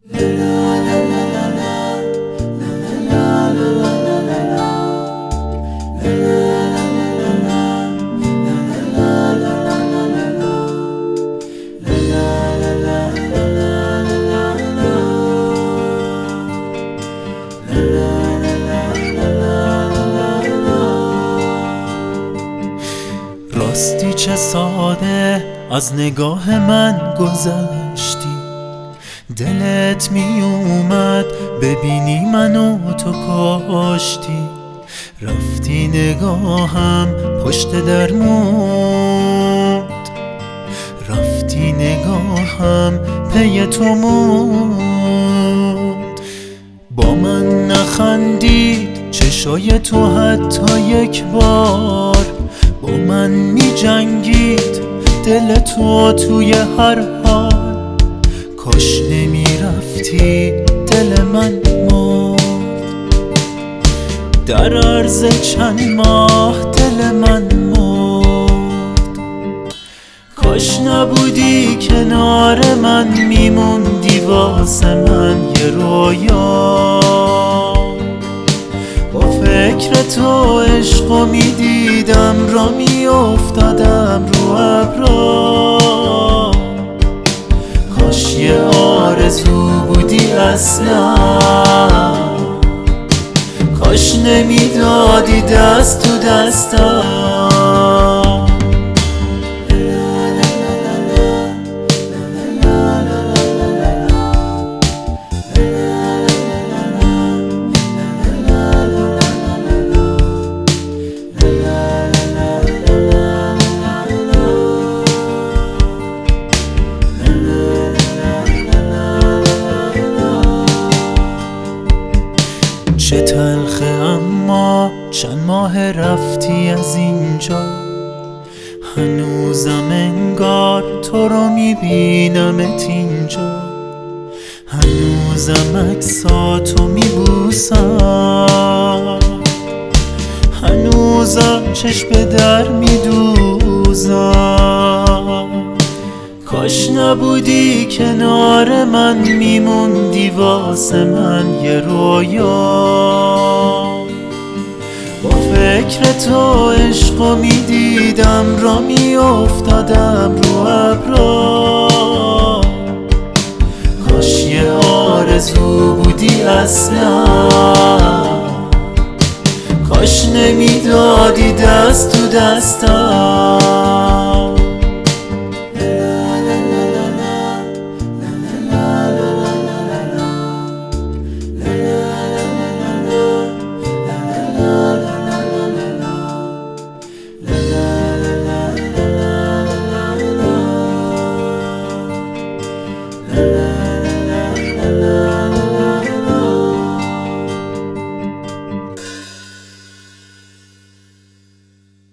راستی چه ساده از نگاه من گذشتی، دلت می اومد ببینی منو تو کاشتی. رفتی نگاهم پشت در موند، رفتی نگاهم پی تو موند. با من نخندید چشای تو حتی یک بار، با من می جنگید دل تو توی هر حال. کاش نمی رفتی دل من مرد، در عرض چند ماه دل من مرد. کاش نبودی کنار من، میموندی واسه من یه رویا. با فکر تو عشقو میدیدم، را میافتادم رو ابرا. کاش یه آرزو بودی اصلا، کاش نمیدادی دست تو دستم. چه تلخه اما چند ماه رفتی از اینجا، هنوزم انگار تو رو میبینمت اینجا. هنوزم عکساتو میبوسم، هنوزم چشم به در میدوزم. کاش نبودی کنار من، میموندی واسه من یه رویا. با فکر تو عشقو میدیدم، را میافتادم رو ابرا. کاش یه آرزو بودی اصلا، کاش نمیدادی دست تو دستم.